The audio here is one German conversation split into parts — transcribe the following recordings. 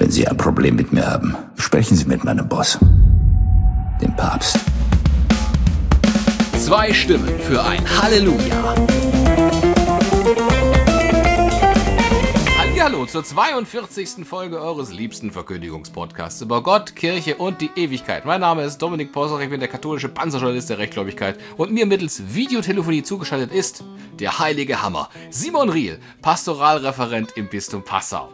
Wenn Sie ein Problem mit mir haben, sprechen Sie mit meinem Boss, dem Papst. 2 Stimmen für ein Halleluja. Hallo zur 42. Folge eures liebsten Verkündigungspodcasts über Gott, Kirche und die Ewigkeit. Mein Name ist Dominik Possach, ich bin der katholische Panzerjournalist der Rechtgläubigkeit und mir mittels Videotelefonie zugeschaltet ist der heilige Hammer, Simon Riel, Pastoralreferent im Bistum Passau.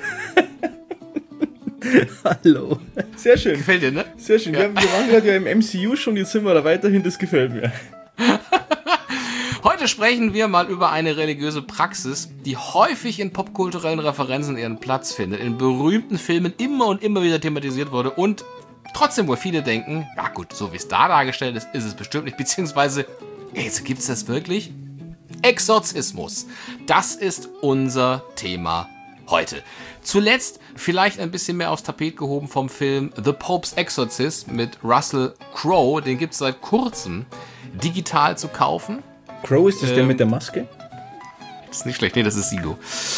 Hallo. Sehr schön. Gefällt dir, ne? Sehr schön. Ja. Wir waren gerade ja im MCU schon, jetzt sind wir da weiterhin, das gefällt mir. Heute sprechen wir mal über eine religiöse Praxis, die häufig in popkulturellen Referenzen ihren Platz findet, in berühmten Filmen immer und immer wieder thematisiert wurde und trotzdem wohl viele denken, ja gut, so wie es da dargestellt ist, ist es bestimmt nicht, beziehungsweise, so gibt's das wirklich? Exorzismus. Das ist unser Thema heute. Zuletzt vielleicht ein bisschen mehr aufs Tapet gehoben vom Film The Pope's Exorcist mit Russell Crowe. Den gibt es seit kurzem digital zu kaufen. Crowe ist das der mit der Maske? Das ist nicht schlecht, nee, das ist Sido.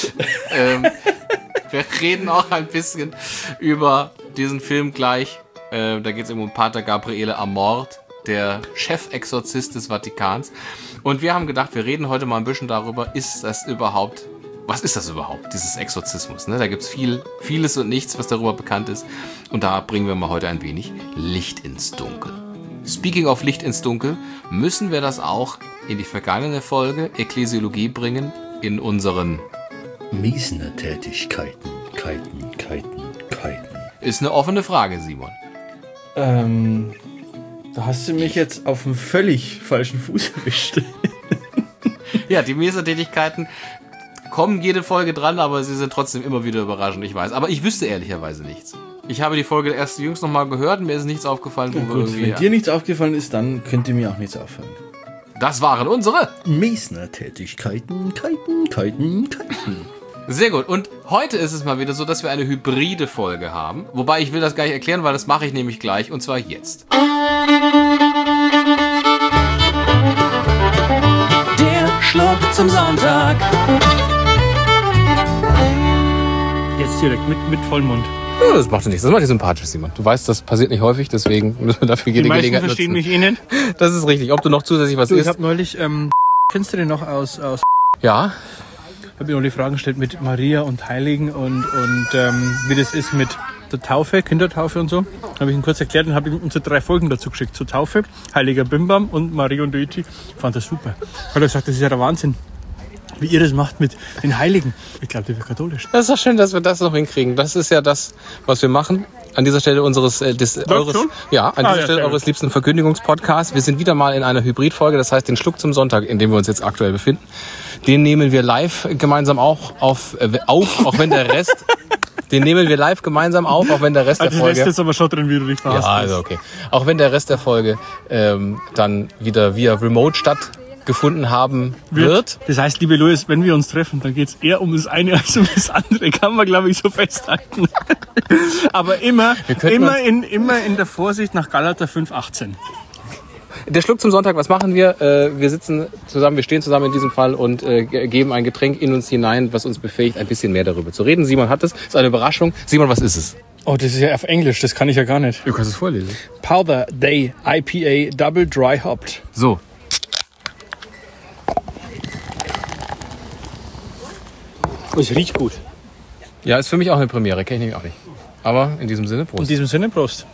Wir reden auch ein bisschen über diesen Film gleich. Da geht es um Pater Gabriele Amort, der Chefexorzist des Vatikans. Und wir haben gedacht, wir reden heute mal ein bisschen darüber, was ist das überhaupt, dieses Exorzismus? Ne? Da gibt es vieles und nichts, was darüber bekannt ist. Und da bringen wir mal heute ein wenig Licht ins Dunkel. Speaking of Licht ins Dunkel, müssen wir das auch in die vergangene Folge Ekklesiologie bringen, in unseren Miesner-Tätigkeiten. Ist eine offene Frage, Simon. Da hast du mich jetzt auf einen völlig falschen Fuß erwischt. Ja, die Miesner-Tätigkeiten kommen jede Folge dran, aber sie sind trotzdem immer wieder überraschend, ich weiß. Aber ich wüsste ehrlicherweise nichts. Ich habe die Folge erst jüngst nochmal gehört und mir ist nichts aufgefallen. Wenn dir nichts aufgefallen ist, dann könnte mir auch nichts auffallen. Das waren unsere Miesner-Tätigkeiten. Sehr gut. Und heute ist es mal wieder so, dass wir eine hybride Folge haben. Wobei ich will das gar nicht erklären, weil das mache ich nämlich gleich. Und zwar jetzt. Der Schluck zum Sonntag. Jetzt direkt mit Vollmund. Ja, das macht nichts. Das macht dich sympathisch, Simon. Du weißt, das passiert nicht häufig, deswegen müssen wir dafür jede Gelegenheit nutzen. Die meisten verstehen mich eh nicht. Das ist richtig. Ob du noch zusätzlich was isst? Ich habe neulich, kennst du den noch aus Ja. Ich habe mir noch die Fragen gestellt mit Maria und Heiligen und wie das ist mit der Taufe, Kindertaufe und so. Habe ich ihm kurz erklärt und habe ihm unsere 3 Folgen dazu geschickt. Zur Taufe, Heiliger Bimbam und Maria und Luigi. Ich fand das super. Hat er gesagt, das ist ja der Wahnsinn, wie ihr das macht mit den Heiligen. Ich glaube, die wird katholisch. Das ist doch schön, dass wir das noch hinkriegen. Das ist ja das, was wir machen. An dieser Stelle eures liebsten Verkündigungspodcasts. Wir sind wieder mal in einer Hybridfolge, das heißt den Schluck zum Sonntag, in dem wir uns jetzt aktuell befinden. Den nehmen wir live gemeinsam auch auf, auch wenn der Rest... Den nehmen wir live gemeinsam auf, auch wenn der Rest der Folge... Also ist aber schon drin, wie du dich verhast. Ja, also okay. Auch wenn der Rest der Folge dann wieder via Remote stattgefunden haben wird. Das heißt, liebe Louis, wenn wir uns treffen, dann geht es eher um das eine als um das andere. Kann man, glaube ich, so festhalten. Aber immer in der Vorsicht nach Galater 5,18. Der Schluck zum Sonntag, was machen wir? Wir sitzen zusammen, wir stehen zusammen in diesem Fall und geben ein Getränk in uns hinein, was uns befähigt, ein bisschen mehr darüber zu reden. Simon hat es. Das ist eine Überraschung. Simon, was ist es? Oh, das ist ja auf Englisch, das kann ich ja gar nicht. Du kannst es vorlesen. Powder Day IPA Double Dry Hopped. So. Es riecht gut. Ja, ist für mich auch eine Premiere, kenne ich nämlich auch nicht. Aber in diesem Sinne, Prost. In diesem Sinne, Prost.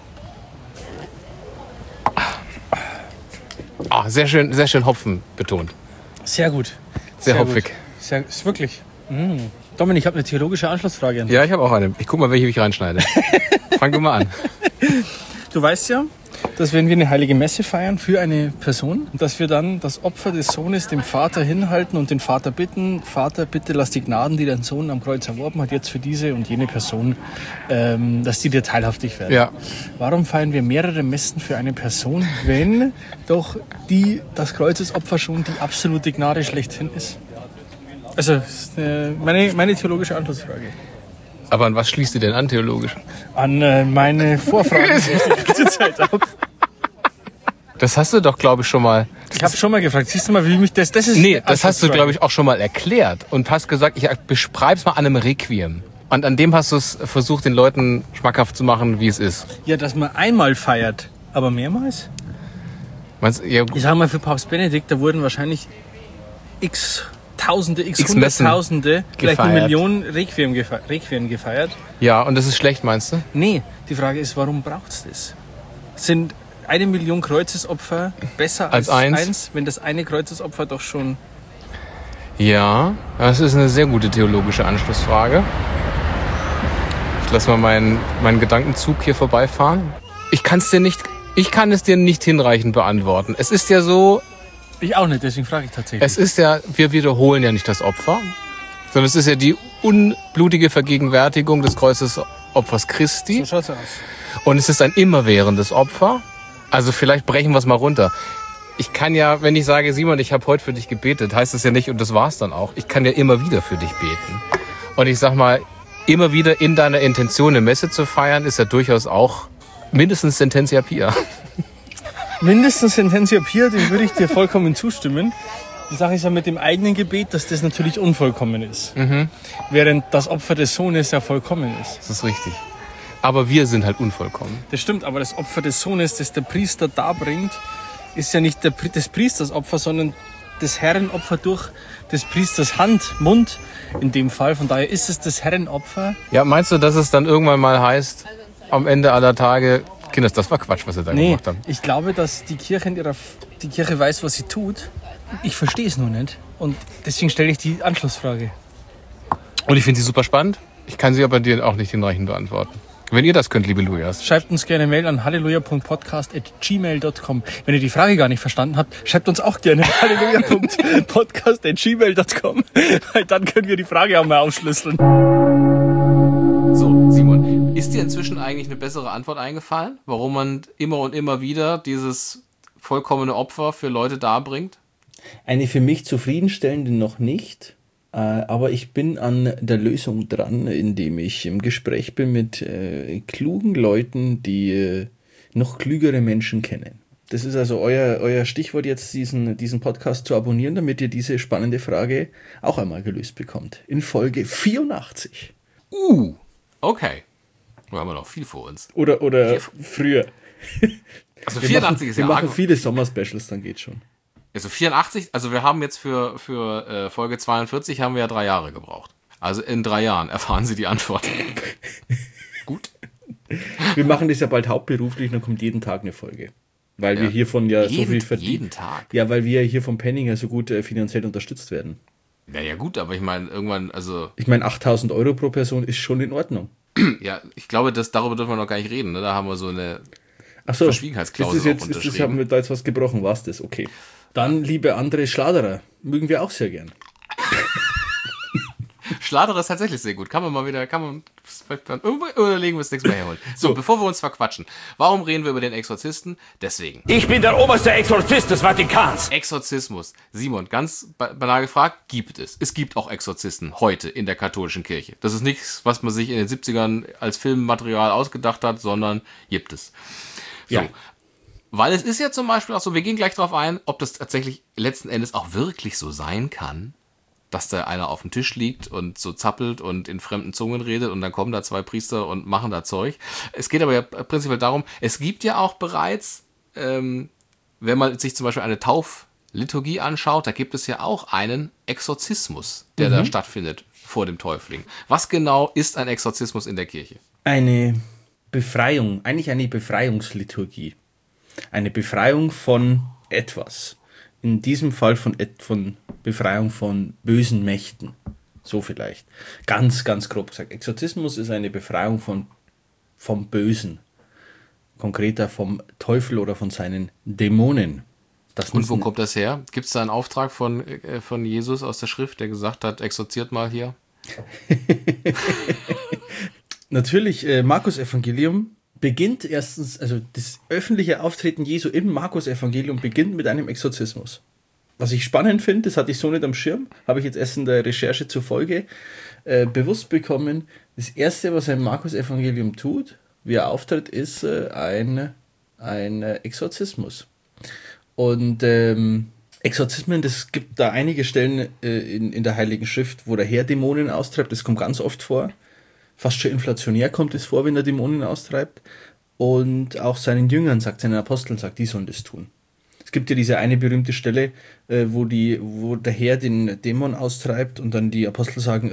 Sehr schön Hopfen betont. Sehr gut. Sehr hopfig. Gut. Ist wirklich. Dominik, ich habe eine theologische Anschlussfrage an dich. Ja, ich habe auch eine. Ich guck mal, welche ich reinschneide. Fang du mal an. Du weißt ja, dass wenn wir eine heilige Messe feiern für eine Person, dass wir dann das Opfer des Sohnes dem Vater hinhalten und den Vater bitten, Vater, bitte lass die Gnaden, die dein Sohn am Kreuz erworben hat, jetzt für diese und jene Person, dass die dir teilhaftig werden. Ja. Warum feiern wir mehrere Messen für eine Person, wenn doch das Kreuzesopfer schon die absolute Gnade schlechthin ist? Also, das ist meine theologische Anschlussfrage. Aber an was schließt du denn an theologisch? An meine Vorfragen, die ich die ganze Zeit habe. Das hast du doch, glaube ich, schon mal... Ich habe schon mal gefragt. Siehst du mal, wie mich das ist... Nee, das hast du, glaube ich, auch schon mal erklärt. Und hast gesagt, ich beschreib's mal an einem Requiem. Und an dem hast du es versucht, den Leuten schmackhaft zu machen, wie es ist. Ja, dass man einmal feiert, aber mehrmals? Meinst du, ja, Ich sag mal, für Papst Benedikt, da wurden wahrscheinlich x Tausende, x Messen Hunderttausende, vielleicht eine gefeiert. Million Requiem gefeiert. ja, und das ist schlecht, meinst du? Nee, die Frage ist, warum braucht's das? Sind 1 Million Kreuzesopfer besser als eins, wenn das eine Kreuzesopfer doch schon... Ja, das ist eine sehr gute theologische Anschlussfrage. Ich lasse mal meinen Gedankenzug hier vorbeifahren. Ich kann es dir nicht hinreichend beantworten. Es ist ja so, Ich auch nicht, deswegen frage ich tatsächlich. wir wiederholen ja nicht das Opfer, sondern es ist ja die unblutige Vergegenwärtigung des Kreuzesopfers Christi. So schaut's aus. Und es ist ein immerwährendes Opfer. Also vielleicht brechen wir es mal runter. Ich kann ja, wenn ich sage, Simon, ich habe heute für dich gebetet, heißt das ja nicht, und das war's dann auch. Ich kann ja immer wieder für dich beten. Und ich sag mal, immer wieder in deiner Intention eine Messe zu feiern, ist ja durchaus auch mindestens Sententia Pia. Mindestens Sententia Pia, dem würde ich dir vollkommen zustimmen. Die Sache ist ja mit dem eigenen Gebet, dass das natürlich unvollkommen ist. Während das Opfer des Sohnes ja vollkommen ist. Das ist richtig. Aber wir sind halt unvollkommen. Das stimmt, aber das Opfer des Sohnes, das der Priester darbringt, ist ja nicht des Priesters Opfer, sondern das Herrenopfer durch des Priesters Hand, Mund in dem Fall. Von daher ist es das Herrenopfer. Ja, meinst du, dass es dann irgendwann mal heißt, am Ende aller Tage, Kinders, das war Quatsch, was sie da Nee, gemacht haben. ich glaube, dass die Kirche weiß, was sie tut. Ich verstehe es nur nicht. Und deswegen stelle ich die Anschlussfrage. Und ich finde sie super spannend. Ich kann sie aber dir auch nicht hinreichend beantworten. Wenn ihr das könnt, liebe Lujas. Schreibt uns gerne Mail an halleluja.podcast@gmail.com. Wenn ihr die Frage gar nicht verstanden habt, schreibt uns auch gerne halleluja.podcast@gmail.com. Weil dann können wir die Frage auch mal aufschlüsseln. So, Simon, ist dir inzwischen eigentlich eine bessere Antwort eingefallen, warum man immer und immer wieder dieses vollkommene Opfer für Leute darbringt? Eine für mich zufriedenstellende noch nicht, aber ich bin an der Lösung dran, indem ich im Gespräch bin mit klugen Leuten, die noch klügere Menschen kennen. Das ist also euer Stichwort jetzt, diesen Podcast zu abonnieren, damit ihr diese spannende Frage auch einmal gelöst bekommt. In Folge 84. Okay. Wir haben ja noch viel vor uns. Oder früher. Also 84 ist ja Wir machen arg. viele Sommer-Specials, dann geht's schon. Also 84, also wir haben jetzt für Folge 42 haben wir ja 3 Jahre gebraucht. Also in 3 Jahren erfahren Sie die Antwort. Gut. Wir machen das ja bald hauptberuflich, dann kommt jeden Tag eine Folge. Weil wir hiervon ja so viel verdienen. Jeden Tag. Ja, weil wir hier vom Penninger so gut finanziell unterstützt werden. Ja gut, aber ich meine, irgendwann, also, Ich meine, 8.000 Euro pro Person ist schon in Ordnung. ja, ich glaube, darüber dürfen wir noch gar nicht reden, ne? Da haben wir so eine Ach so, Verschwiegenheitsklausel auch unterschrieben. haben wir da jetzt was gebrochen, war's das? Okay. Dann, liebe andere Schladerer, mögen wir auch sehr gern. Schladerer ist tatsächlich sehr gut. Kann man überlegen, wir das nächste Mal herholen. So, bevor wir uns verquatschen. Warum reden wir über den Exorzisten? Deswegen. Ich bin der oberste Exorzist des Vatikans. Exorzismus. Simon, ganz banal gefragt, gibt es. Es gibt auch Exorzisten heute in der katholischen Kirche. Das ist nichts, was man sich in den 70ern als Filmmaterial ausgedacht hat, sondern gibt es. So. Ja. Weil es ist ja zum Beispiel auch so, wir gehen gleich darauf ein, ob das tatsächlich letzten Endes auch wirklich so sein kann, dass da einer auf dem Tisch liegt und so zappelt und in fremden Zungen redet und dann kommen da 2 Priester und machen da Zeug. Es geht aber ja prinzipiell darum, es gibt ja auch bereits, wenn man sich zum Beispiel eine Taufliturgie anschaut, da gibt es ja auch einen Exorzismus, der da stattfindet vor dem Täufling. Was genau ist ein Exorzismus in der Kirche? Eine Befreiung, eigentlich eine Befreiungsliturgie. Eine Befreiung von etwas. In diesem Fall von Befreiung von bösen Mächten. So vielleicht. Ganz, ganz grob gesagt. Exorzismus ist eine Befreiung vom Bösen. Konkreter vom Teufel oder von seinen Dämonen. Und wo kommt das her? Gibt es da einen Auftrag von Jesus aus der Schrift, der gesagt hat, exorziert mal hier? Natürlich, Markus-Evangelium beginnt erstens, also das öffentliche Auftreten Jesu im Markus-Evangelium beginnt mit einem Exorzismus. Was ich spannend finde, das hatte ich so nicht am Schirm, habe ich jetzt erst in der Recherche zur Folge bewusst bekommen. Das Erste, was ein Markus-Evangelium tut, wie er auftritt, ist ein Exorzismus. Und Exorzismen, das gibt da einige Stellen in der Heiligen Schrift, wo der Herr Dämonen austreibt, das kommt ganz oft vor. Fast schon inflationär kommt es vor, wenn er Dämonen austreibt. Und auch seinen Jüngern sagt, seinen Aposteln sagt, die sollen das tun. Es gibt ja diese eine berühmte Stelle, wo der Herr den Dämon austreibt und dann die Apostel sagen,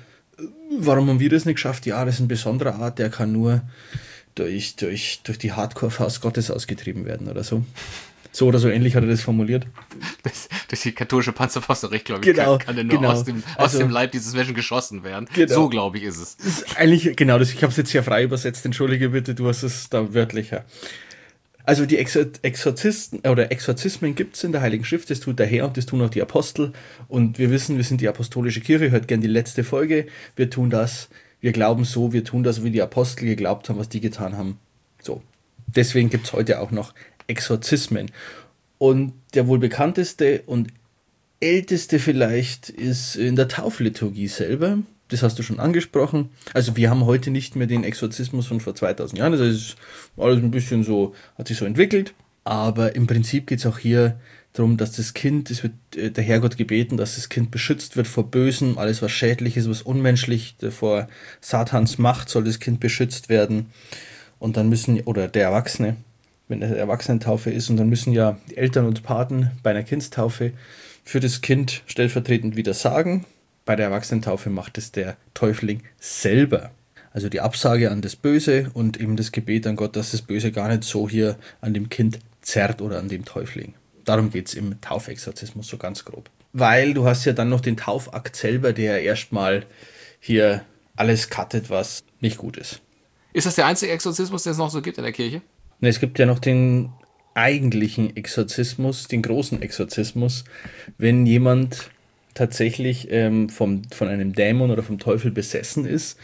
warum haben wir das nicht geschafft? Ja, das ist ein besonderer Art, der kann nur durch die Hardcore-Faust Gottes ausgetrieben werden oder so. So oder so ähnlich hat er das formuliert. Durch die katholische Panzerfaust recht, glaube ich, genau, kann er nur genau. aus dem Leib dieses Menschen geschossen werden. Genau. So, glaube ich, ist es. Das ist eigentlich, genau, ich habe es jetzt sehr frei übersetzt, entschuldige bitte, du hast es da wörtlicher. Also die Exorzisten oder Exorzismen gibt es in der Heiligen Schrift, das tut der Herr und das tun auch die Apostel. Und wir wissen, wir sind die apostolische Kirche, hört gern die letzte Folge. Wir tun das, wir glauben so, wir tun das, wie die Apostel geglaubt haben, was die getan haben. So. Deswegen gibt es heute auch noch Exorzismen. Und der wohl bekannteste und älteste vielleicht ist in der Taufliturgie selber. Das hast du schon angesprochen. Also wir haben heute nicht mehr den Exorzismus von vor 2000 Jahren. Das ist alles ein bisschen so, hat sich so entwickelt. Aber im Prinzip geht es auch hier darum, dass das Kind, es wird der Herrgott gebeten, dass das Kind beschützt wird vor Bösem, alles was schädlich ist, was unmenschlich, vor Satans Macht soll das Kind beschützt werden. Und dann müssen, oder der Erwachsene, wenn der Erwachsenentaufe ist, und dann müssen ja die Eltern und Paten bei einer Kindstaufe für das Kind stellvertretend wieder sagen. Bei der Erwachsenentaufe macht es der Täufling selber. Also die Absage an das Böse und eben das Gebet an Gott, dass das Böse gar nicht so hier an dem Kind zerrt oder an dem Täufling. Darum geht es im Taufexorzismus so ganz grob. Weil du hast ja dann noch den Taufakt selber, der erstmal hier alles cuttet, was nicht gut ist. Ist das der einzige Exorzismus, den es noch so gibt in der Kirche? Ne, es gibt ja noch den eigentlichen Exorzismus, den großen Exorzismus, wenn jemand tatsächlich von einem Dämon oder vom Teufel besessen ist,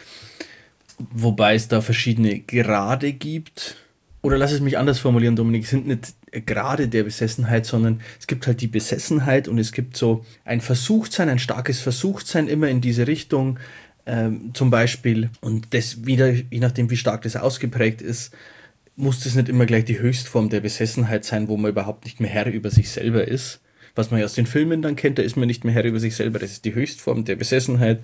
wobei es da verschiedene Grade gibt. Oder lass es mich anders formulieren, Dominik, es sind nicht Grade der Besessenheit, sondern es gibt halt die Besessenheit und es gibt so ein Versuchtsein, ein starkes Versuchtsein immer in diese Richtung, zum Beispiel, und das wieder, je nachdem wie stark das ausgeprägt ist, muss das nicht immer gleich die Höchstform der Besessenheit sein, wo man überhaupt nicht mehr Herr über sich selber ist. Was man ja aus den Filmen dann kennt, da ist man nicht mehr Herr über sich selber, das ist die Höchstform der Besessenheit.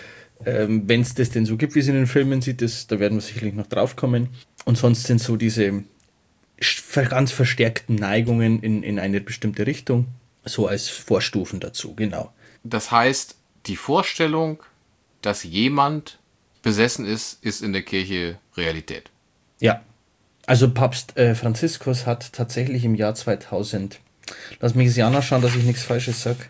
Wenn es das denn so gibt, wie es in den Filmen sieht, da werden wir sicherlich noch drauf kommen. Und sonst sind so diese ganz verstärkten Neigungen in eine bestimmte Richtung, so als Vorstufen dazu, genau. Das heißt, die Vorstellung, dass jemand besessen ist in der Kirche Realität. Ja, also Papst Franziskus hat tatsächlich im Jahr 2000, lass mich das Jahr nachschauen, dass ich nichts Falsches sage,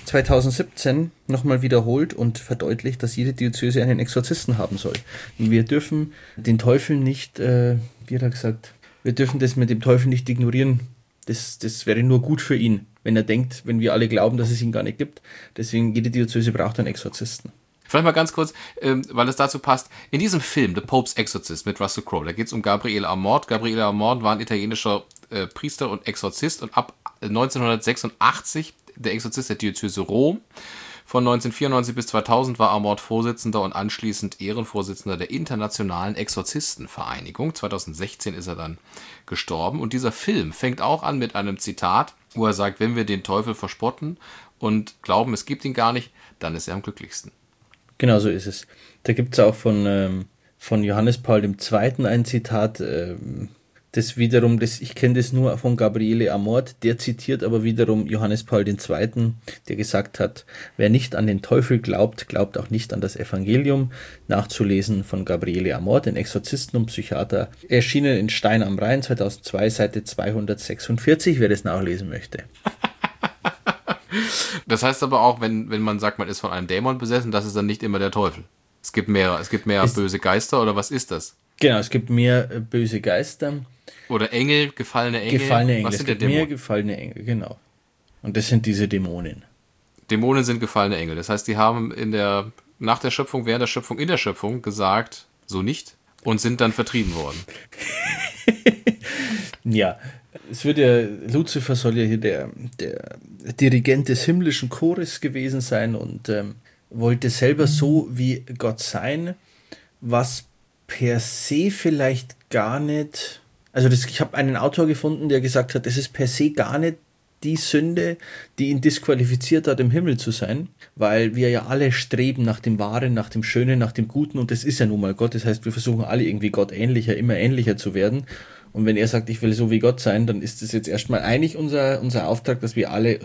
2017 nochmal wiederholt und verdeutlicht, dass jede Diözese einen Exorzisten haben soll. Wir dürfen den Teufel nicht, wie hat er gesagt, wir dürfen das mit dem Teufel nicht ignorieren. Das wäre nur gut für ihn, wenn er denkt, wenn wir alle glauben, dass es ihn gar nicht gibt. Deswegen, jede Diözese braucht einen Exorzisten. Vielleicht mal ganz kurz, weil es dazu passt. In diesem Film, The Pope's Exorcist mit Russell Crowe, da geht es um Gabriele Amort. Gabriele Amort war ein italienischer Priester und Exorzist und ab 1986 der Exorzist der Diözese Rom. Von 1994 bis 2000 war Amort Vorsitzender und anschließend Ehrenvorsitzender der Internationalen Exorzistenvereinigung. 2016 ist er dann gestorben. Und dieser Film fängt auch an mit einem Zitat, wo er sagt, wenn wir den Teufel verspotten und glauben, es gibt ihn gar nicht, dann ist er am glücklichsten. Genau so ist es. Da gibt es auch von Johannes Paul II. Ein Zitat, das wiederum, ich kenne das nur von Gabriele Amort, der zitiert aber wiederum Johannes Paul II., der gesagt hat, wer nicht an den Teufel glaubt, glaubt auch nicht an das Evangelium. Nachzulesen von Gabriele Amort, den Exorzisten und Psychiater, erschienen in Stein am Rhein 2002, Seite 246, wer das nachlesen möchte. Das heißt aber auch, wenn man sagt, man ist von einem Dämon besessen, das ist dann nicht immer der Teufel. Es gibt mehr böse Geister, oder was ist das? Genau, es gibt mehr böse Geister. Oder Engel, gefallene Engel. Gefallene Engel, was es sind gibt mehr gefallene Engel, genau. Und das sind diese Dämonen. Dämonen sind gefallene Engel. Das heißt, die haben nach der Schöpfung, während der Schöpfung, in der Schöpfung gesagt, so nicht, und sind dann vertrieben worden. Ja, es wird ja, Luzifer soll ja hier der Dirigent des himmlischen Chores gewesen sein und wollte selber so wie Gott sein, was per se vielleicht gar nicht, also ich habe einen Autor gefunden, der gesagt hat, das ist per se gar nicht die Sünde, die ihn disqualifiziert hat, im Himmel zu sein, weil wir ja alle streben nach dem Wahren, nach dem Schönen, nach dem Guten und das ist ja nun mal Gott. Das heißt, wir versuchen alle irgendwie Gott ähnlicher, immer ähnlicher zu werden. Und wenn er sagt, ich will so wie Gott sein, dann ist das jetzt erstmal eigentlich unser Auftrag, dass wir alle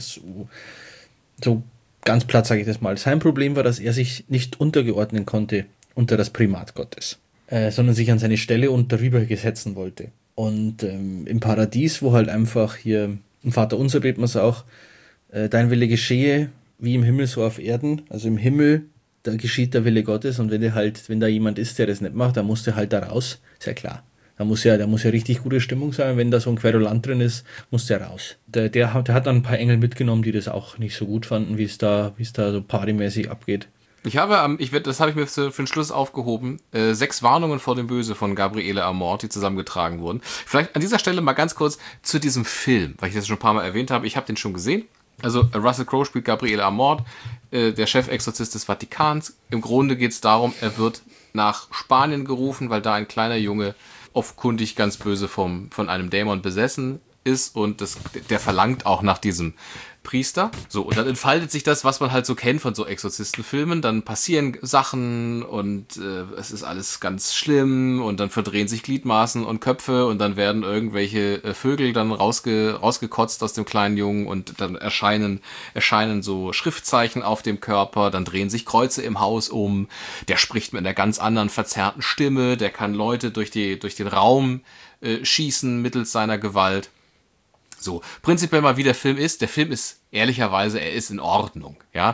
so ganz platt sage ich das mal. Sein Problem war, dass er sich nicht untergeordnen konnte unter das Primat Gottes, sondern sich an seine Stelle und darüber gesetzen wollte. Und im Paradies, wo halt einfach hier im Vaterunser beten wir es auch, dein Wille geschehe, wie im Himmel so auf Erden. Also im Himmel, da geschieht der Wille Gottes und wenn da jemand ist, der das nicht macht, dann muss der halt da raus. Ist ja klar. Da muss ja richtig gute Stimmung sein. Wenn da so ein Querulant drin ist, muss der raus. Der hat dann ein paar Engel mitgenommen, die das auch nicht so gut fanden, wie es da so partymäßig abgeht. Das habe ich mir für den Schluss aufgehoben, 6 Warnungen vor dem Böse von Gabriele Amort, die zusammengetragen wurden. Vielleicht an dieser Stelle mal ganz kurz zu diesem Film, weil ich das schon ein paar Mal erwähnt habe. Ich habe den schon gesehen. Also Russell Crowe spielt Gabriele Amort, der Chefexorzist des Vatikans. Im Grunde geht es darum, er wird nach Spanien gerufen, weil da ein kleiner Junge offenkundig ganz böse von einem Dämon besessen ist und der verlangt auch nach diesem Priester. So, und dann entfaltet sich das, was man halt so kennt von so Exorzistenfilmen. Dann passieren Sachen und es ist alles ganz schlimm und dann verdrehen sich Gliedmaßen und Köpfe und dann werden irgendwelche Vögel dann rausgekotzt aus dem kleinen Jungen und dann erscheinen so Schriftzeichen auf dem Körper, dann drehen sich Kreuze im Haus um, der spricht mit einer ganz anderen verzerrten Stimme, der kann Leute durch den Raum schießen mittels seiner Gewalt. So, prinzipiell mal wie der Film ist ehrlicherweise, er ist in Ordnung, ja.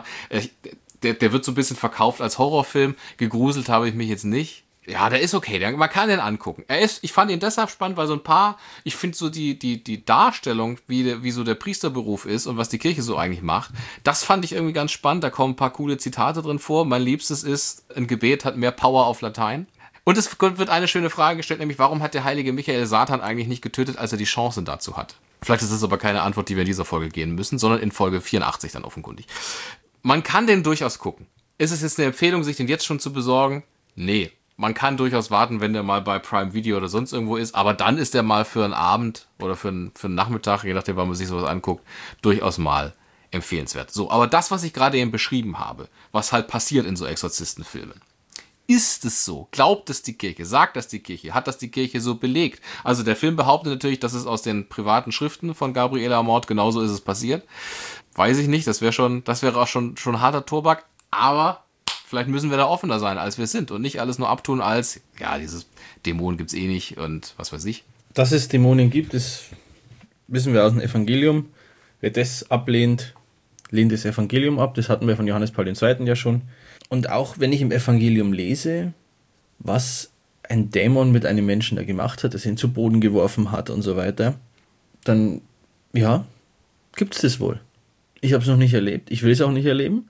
Der wird so ein bisschen verkauft als Horrorfilm, gegruselt habe ich mich jetzt nicht. Ja, der ist okay, man kann den angucken. Ich fand ihn deshalb spannend, weil ich finde so die Darstellung, wie so der Priesterberuf ist und was die Kirche so eigentlich macht, das fand ich irgendwie ganz spannend, da kommen ein paar coole Zitate drin vor. Mein Liebstes ist, ein Gebet hat mehr Power auf Latein. Und es wird eine schöne Frage gestellt, nämlich warum hat der heilige Michael Satan eigentlich nicht getötet, als er die Chance dazu hat? Vielleicht ist das aber keine Antwort, die wir in dieser Folge gehen müssen, sondern in Folge 84 dann offenkundig. Man kann den durchaus gucken. Ist es jetzt eine Empfehlung, sich den jetzt schon zu besorgen? Nee. Man kann durchaus warten, wenn der mal bei Prime Video oder sonst irgendwo ist, aber dann ist der mal für einen Abend oder für einen Nachmittag, je nachdem, wann man sich sowas anguckt, durchaus mal empfehlenswert. So, aber das, was ich gerade eben beschrieben habe, was halt passiert in so Exorzistenfilmen, ist es so? Glaubt es die Kirche? Sagt das die Kirche? Hat das die Kirche so belegt? Also der Film behauptet natürlich, dass es aus den privaten Schriften von Gabriele Amort, genauso ist es passiert. Weiß ich nicht, das wäre auch schon harter Tobak, aber vielleicht müssen wir da offener sein, als wir sind und nicht alles nur abtun als, ja, dieses Dämonen gibt's eh nicht und was weiß ich. Dass es Dämonen gibt, das wissen wir aus dem Evangelium. Wer das ablehnt, lehnt das Evangelium ab. Das hatten wir von Johannes Paul II. Ja schon. Und auch wenn ich im Evangelium lese, was ein Dämon mit einem Menschen da gemacht hat, dass er ihn zu Boden geworfen hat und so weiter, dann, ja, gibt es das wohl. Ich habe es noch nicht erlebt, ich will es auch nicht erleben,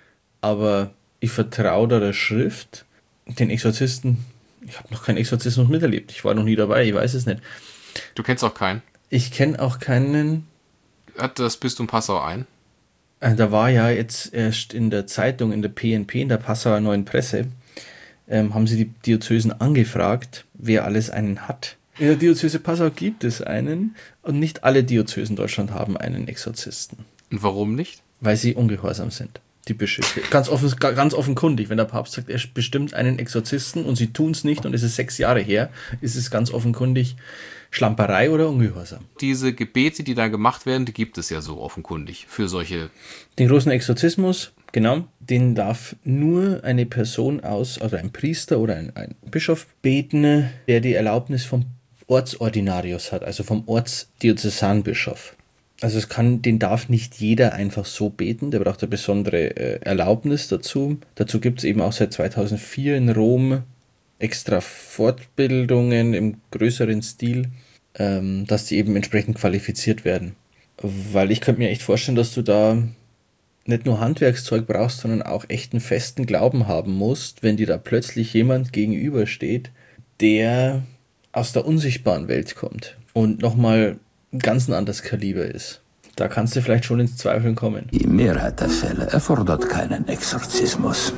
aber ich vertraue da der Schrift, den Exorzisten. Ich habe noch keinen Exorzismus miterlebt, ich war noch nie dabei, ich weiß es nicht. Du kennst auch keinen? Ich kenne auch keinen. Hat das Bistum Passau ein? Da war ja jetzt erst in der Zeitung, in der PNP, in der Passauer Neuen Presse, haben sie die Diözesen angefragt, wer alles einen hat. In der Diözese Passau gibt es einen und nicht alle Diözesen Deutschland haben einen Exorzisten. Und warum nicht? Weil sie ungehorsam sind, die Bischöfe. Ganz offenkundig, wenn der Papst sagt, er bestimmt einen Exorzisten und sie tun es nicht und es ist 6 Jahre her, ist es ganz offenkundig Schlamperei oder Ungehorsam. Diese Gebete, die da gemacht werden, die gibt es ja so offenkundig für solche... Den großen Exorzismus, genau, den darf nur eine Person also ein Priester oder ein Bischof beten, der die Erlaubnis vom Ortsordinarius hat, also vom Ortsdiözesanbischof. Also den darf nicht jeder einfach so beten, der braucht eine besondere Erlaubnis dazu. Dazu gibt es eben auch seit 2004 in Rom extra Fortbildungen im größeren Stil, dass die eben entsprechend qualifiziert werden. Weil ich könnte mir echt vorstellen, dass du da nicht nur Handwerkszeug brauchst, sondern auch echten festen Glauben haben musst, wenn dir da plötzlich jemand gegenübersteht, der aus der unsichtbaren Welt kommt und nochmal ganz ein anderes Kaliber ist. Da kannst du vielleicht schon ins Zweifeln kommen. Die Mehrheit der Fälle erfordert keinen Exorzismus.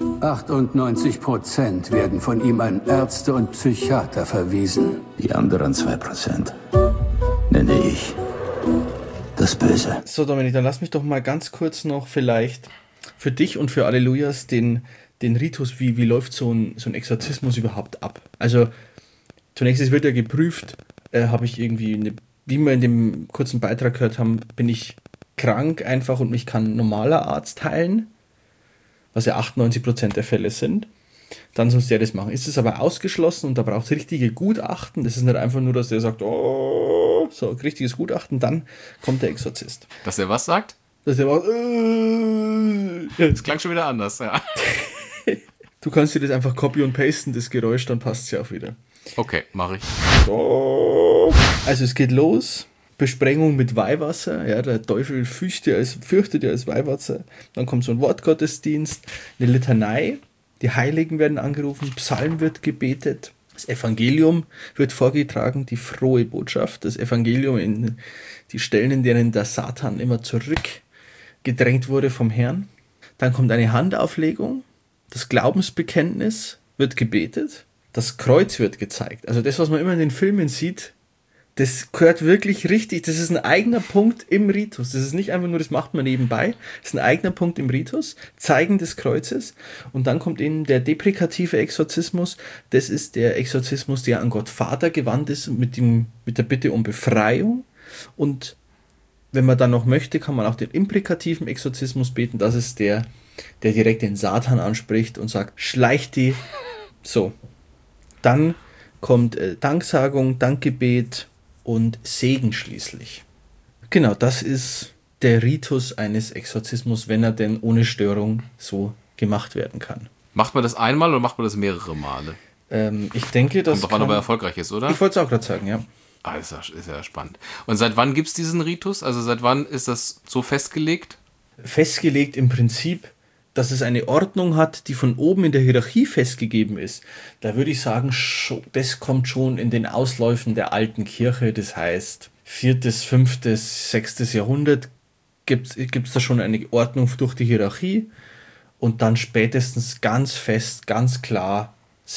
98% werden von ihm an Ärzte und Psychiater verwiesen. Die anderen 2% nenne ich das das Böse. So, Dominik, dann lass mich doch mal ganz kurz noch vielleicht für dich und für Allelujas den Ritus, wie läuft so ein Exorzismus überhaupt ab? Also, zunächst, es wird ja geprüft, habe ich irgendwie, wie wir in dem kurzen Beitrag gehört haben, bin ich krank einfach und mich kann ein normaler Arzt heilen, was ja 98% der Fälle sind. Dann soll der das machen. Ist es aber ausgeschlossen und da braucht es richtige Gutachten, das ist nicht einfach nur, dass der sagt, oh, so, richtiges Gutachten, dann kommt der Exorzist. Dass der was sagt? Dass der macht, Das klang schon wieder anders, ja. Du kannst dir das einfach copy und pasten, das Geräusch, dann passt es ja auch wieder. Okay, mache ich. Also es geht los, Besprengung mit Weihwasser, ja, der Teufel fürchtet ja als Weihwasser. Dann kommt so ein Wortgottesdienst, eine Litanei, die Heiligen werden angerufen, Psalm wird gebetet, das Evangelium wird vorgetragen, die frohe Botschaft, das Evangelium in die Stellen, in denen der Satan immer zurückgedrängt wurde vom Herrn. Dann kommt eine Handauflegung, das Glaubensbekenntnis wird gebetet, das Kreuz wird gezeigt. Also das, was man immer in den Filmen sieht, das gehört wirklich richtig. Das ist ein eigener Punkt im Ritus. Das ist nicht einfach nur, das macht man nebenbei. Das ist ein eigener Punkt im Ritus. Zeigen des Kreuzes. Und dann kommt eben der deprikative Exorzismus. Das ist der Exorzismus, der an Gott Vater gewandt ist, mit der Bitte um Befreiung. Und wenn man dann noch möchte, kann man auch den imprekativen Exorzismus beten. Das ist der direkt den Satan anspricht und sagt, schleich die. So. Dann kommt Danksagung, Dankgebet und Segen schließlich. Genau, das ist der Ritus eines Exorzismus, wenn er denn ohne Störung so gemacht werden kann. Macht man das einmal oder macht man das mehrere Male? Ich denke, das kommt doch an, ob er erfolgreich ist, oder? Ich wollte es auch gerade sagen, ja. Ah, ist ja spannend. Und seit wann gibt es diesen Ritus? Also seit wann ist das so festgelegt? Festgelegt im Prinzip, dass es eine Ordnung hat, die von oben in der Hierarchie festgegeben ist. Da würde ich sagen, das kommt schon in den Ausläufen der alten Kirche, das heißt 4., 5., 6. Jahrhundert gibt's da schon eine Ordnung durch die Hierarchie und dann spätestens ganz fest, ganz klar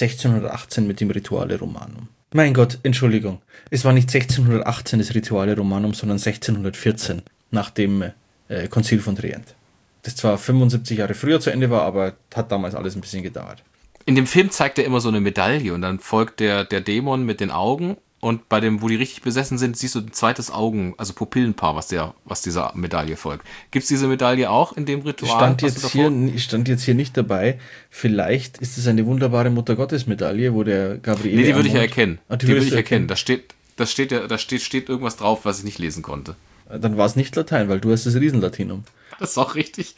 1618 mit dem Rituale Romanum. Mein Gott, Entschuldigung, es war nicht 1618 das Rituale Romanum, sondern 1614 nach dem Konzil von Trient. Das zwar 75 Jahre früher zu Ende war, aber hat damals alles ein bisschen gedauert. In dem Film zeigt er immer so eine Medaille und dann folgt der Dämon mit den Augen und bei dem, wo die richtig besessen sind, siehst du ein zweites Augen, also Pupillenpaar, was dieser Medaille folgt. Gibt es diese Medaille auch in dem Ritual? Stand jetzt hier nicht dabei. Vielleicht ist es eine wunderbare Muttergottes-Medaille, wo der Gabriele... Nee, die würde ich ja erkennen. Die würde ich erkennen. Da steht irgendwas drauf, was ich nicht lesen konnte. Dann war es nicht Latein, weil du hast das Riesenlatinum. Das ist auch richtig.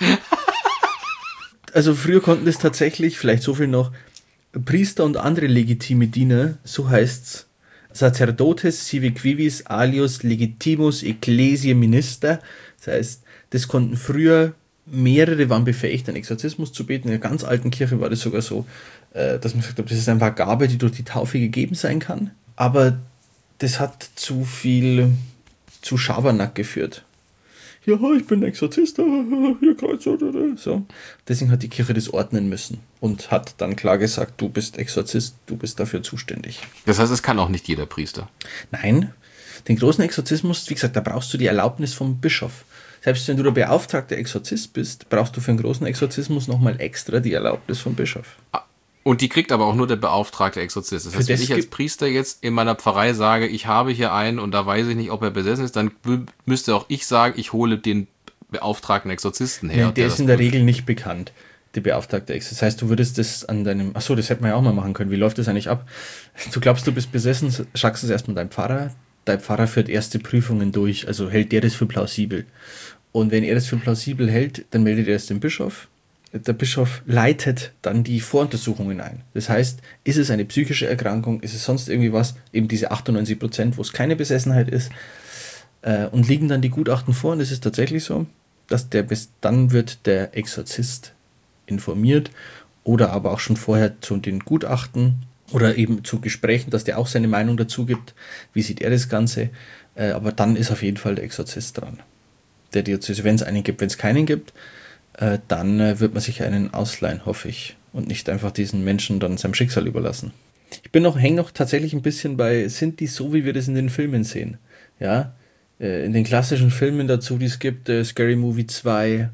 Also früher konnten das tatsächlich, vielleicht so viel noch, Priester und andere legitime Diener, so heißt's, Sacerdotes sive quivis alius legitimus ecclesiae minister. Das heißt, das konnten früher, mehrere waren befähigt, einen Exorzismus zu beten. In der ganz alten Kirche war das sogar so, dass man gesagt hat, das ist einfach eine Gabe, die durch die Taufe gegeben sein kann. Aber das hat zu Schabernack geführt. Ja, ich bin Exorzist, hier Kreuz, so. Deswegen hat die Kirche das ordnen müssen und hat dann klar gesagt, du bist Exorzist, du bist dafür zuständig. Das heißt, es kann auch nicht jeder Priester? Nein, den großen Exorzismus, wie gesagt, da brauchst du die Erlaubnis vom Bischof. Selbst wenn du der beauftragte Exorzist bist, brauchst du für einen großen Exorzismus nochmal extra die Erlaubnis vom Bischof. Und die kriegt aber auch nur der beauftragte Exorzist. Das heißt, wenn ich als Priester jetzt in meiner Pfarrei sage, ich habe hier einen und da weiß ich nicht, ob er besessen ist, dann müsste auch ich sagen, ich hole den beauftragten Exorzisten her. Nein, der ist in der Regel nicht bekannt, der beauftragte Exorzist. Das heißt, du würdest das an deinem... Achso, das hätte man ja auch mal machen können. Wie läuft das eigentlich ab? Du glaubst, du bist besessen, sagst es erstmal deinem Pfarrer. Dein Pfarrer führt erste Prüfungen durch, also hält der das für plausibel. Und wenn er das für plausibel hält, dann meldet er es dem Bischof. Der Bischof leitet dann die Voruntersuchungen ein. Das heißt, ist es eine psychische Erkrankung, ist es sonst irgendwie was, eben diese 98%, wo es keine Besessenheit ist, und liegen dann die Gutachten vor. Und es ist tatsächlich so, dass dann wird der Exorzist informiert oder aber auch schon vorher zu den Gutachten oder eben zu Gesprächen, dass der auch seine Meinung dazu gibt, wie sieht er das Ganze. Aber dann ist auf jeden Fall der Exorzist dran. Der Diözese, wenn es einen gibt, wenn es keinen gibt, dann wird man sich einen ausleihen, hoffe ich, und nicht einfach diesen Menschen dann seinem Schicksal überlassen. Ich hänge noch tatsächlich ein bisschen bei, sind die so, wie wir das in den Filmen sehen? Ja, In den klassischen Filmen dazu, die es gibt, Scary Movie 2,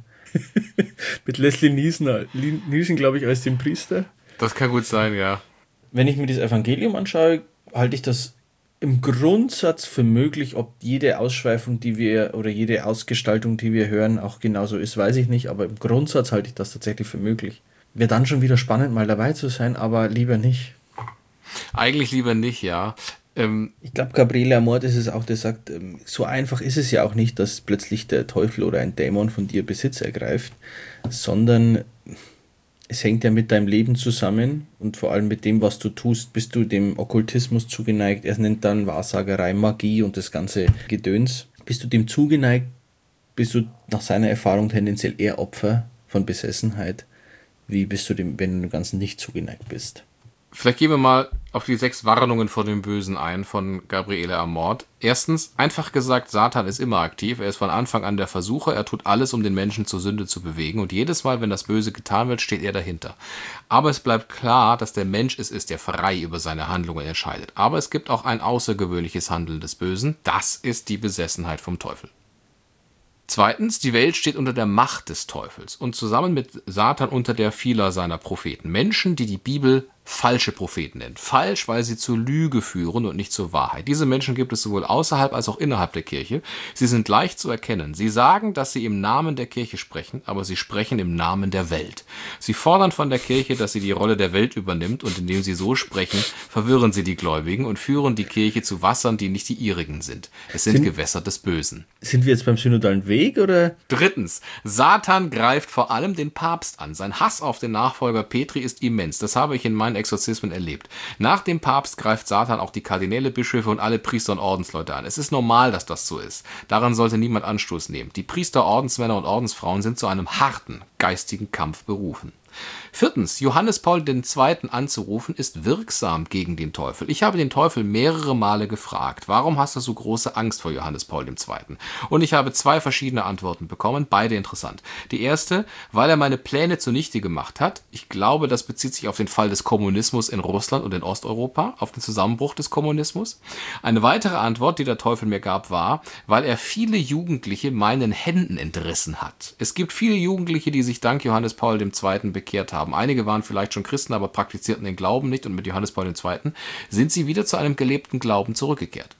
mit Leslie Nielsen, glaube ich, als dem Priester. Das kann gut sein, ja. Wenn ich mir das Evangelium anschaue, halte ich das im Grundsatz für möglich. Ob jede Ausschweifung, die wir oder jede Ausgestaltung, die wir hören, auch genauso ist, weiß ich nicht. Aber im Grundsatz halte ich das tatsächlich für möglich. Wäre dann schon wieder spannend, mal dabei zu sein, aber lieber nicht. Eigentlich lieber nicht, ja. Ich glaube, Gabriele Amor, das ist auch, der sagt, so einfach ist es ja auch nicht, dass plötzlich der Teufel oder ein Dämon von dir Besitz ergreift, sondern es hängt ja mit deinem Leben zusammen und vor allem mit dem, was du tust. Bist du dem Okkultismus zugeneigt? Er nennt dann Wahrsagerei, Magie und das ganze Gedöns. Bist du dem zugeneigt? Bist du nach seiner Erfahrung tendenziell eher Opfer von Besessenheit? Wie bist du dem, wenn du dem Ganzen nicht zugeneigt bist? Vielleicht gehen wir mal auf die 6 Warnungen vor dem Bösen ein von Gabriele Amor. Erstens, einfach gesagt, Satan ist immer aktiv. Er ist von Anfang an der Versucher. Er tut alles, um den Menschen zur Sünde zu bewegen. Und jedes Mal, wenn das Böse getan wird, steht er dahinter. Aber es bleibt klar, dass der Mensch es ist, der frei über seine Handlungen entscheidet. Aber es gibt auch ein außergewöhnliches Handeln des Bösen. Das ist die Besessenheit vom Teufel. Zweitens, die Welt steht unter der Macht des Teufels und zusammen mit Satan unter der vieler seiner Propheten. Menschen, die die Bibel falsche Propheten nennt. Falsch, weil sie zur Lüge führen und nicht zur Wahrheit. Diese Menschen gibt es sowohl außerhalb als auch innerhalb der Kirche. Sie sind leicht zu erkennen. Sie sagen, dass sie im Namen der Kirche sprechen, aber sie sprechen im Namen der Welt. Sie fordern von der Kirche, dass sie die Rolle der Welt übernimmt und indem sie so sprechen, verwirren sie die Gläubigen und führen die Kirche zu Wassern, die nicht die ihrigen sind. Es sind Gewässer des Bösen. Sind wir jetzt beim synodalen Weg, oder? Drittens, Satan greift vor allem den Papst an. Sein Hass auf den Nachfolger Petri ist immens. Das habe ich in meinen Exorzismen erlebt. Nach dem Papst greift Satan auch die Kardinäle, Bischöfe und alle Priester und Ordensleute an. Es ist normal, dass das so ist. Daran sollte niemand Anstoß nehmen. Die Priester, Ordensmänner und Ordensfrauen sind zu einem harten geistigen Kampf berufen. Viertens, Johannes Paul II. Anzurufen ist wirksam gegen den Teufel. Ich habe den Teufel mehrere Male gefragt, warum hast du so große Angst vor Johannes Paul II.? Und ich habe 2 verschiedene Antworten bekommen, beide interessant. Die erste, weil er meine Pläne zunichte gemacht hat. Ich glaube, das bezieht sich auf den Fall des Kommunismus in Russland und in Osteuropa, auf den Zusammenbruch des Kommunismus. Eine weitere Antwort, die der Teufel mir gab, war, weil er viele Jugendliche meinen Händen entrissen hat. Es gibt viele Jugendliche, die sich dank Johannes Paul II. Bekehrt haben. Einige waren vielleicht schon Christen, aber praktizierten den Glauben nicht und mit Johannes Paul II. Sind sie wieder zu einem gelebten Glauben zurückgekehrt.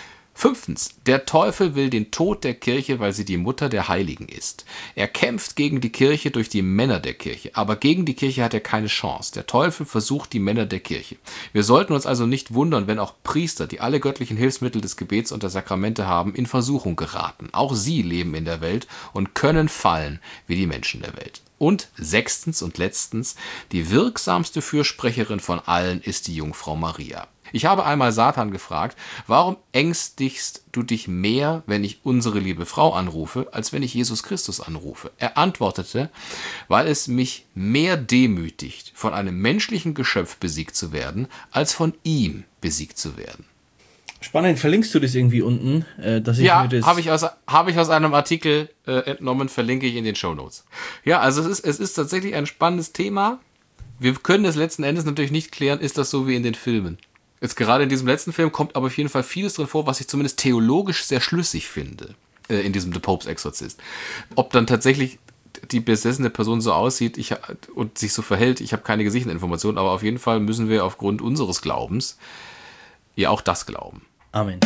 5. Der Teufel will den Tod der Kirche, weil sie die Mutter der Heiligen ist. Er kämpft gegen die Kirche durch die Männer der Kirche, aber gegen die Kirche hat er keine Chance. Der Teufel versucht die Männer der Kirche. Wir sollten uns also nicht wundern, wenn auch Priester, die alle göttlichen Hilfsmittel des Gebets und der Sakramente haben, in Versuchung geraten. Auch sie leben in der Welt und können fallen wie die Menschen der Welt. Und 6. und letztens, die wirksamste Fürsprecherin von allen ist die Jungfrau Maria. Ich habe einmal Satan gefragt, warum ängstigst du dich mehr, wenn ich unsere liebe Frau anrufe, als wenn ich Jesus Christus anrufe? Er antwortete, weil es mich mehr demütigt, von einem menschlichen Geschöpf besiegt zu werden, als von ihm besiegt zu werden. Spannend, verlinkst du das irgendwie unten? Dass ich ja, mir das habe ich aus einem Artikel entnommen, verlinke ich in den Shownotes. Ja, also es ist tatsächlich ein spannendes Thema. Wir können es letzten Endes natürlich nicht klären, ist das so wie in den Filmen. Jetzt gerade in diesem letzten Film kommt aber auf jeden Fall vieles drin vor, was ich zumindest theologisch sehr schlüssig finde, in diesem The Pope's Exorcist. Ob dann tatsächlich die besessene Person so aussieht und sich so verhält, ich habe keine gesicherten Informationen, aber auf jeden Fall müssen wir aufgrund unseres Glaubens ja auch das glauben. Amen.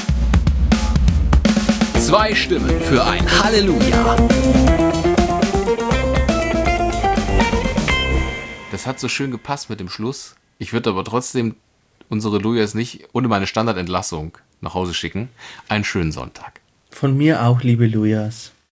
2 Stimmen für ein Halleluja. Das hat so schön gepasst mit dem Schluss. Ich würde aber trotzdem unsere Lujas nicht ohne meine Standardentlassung nach Hause schicken. Einen schönen Sonntag. Von mir auch, liebe Lujas.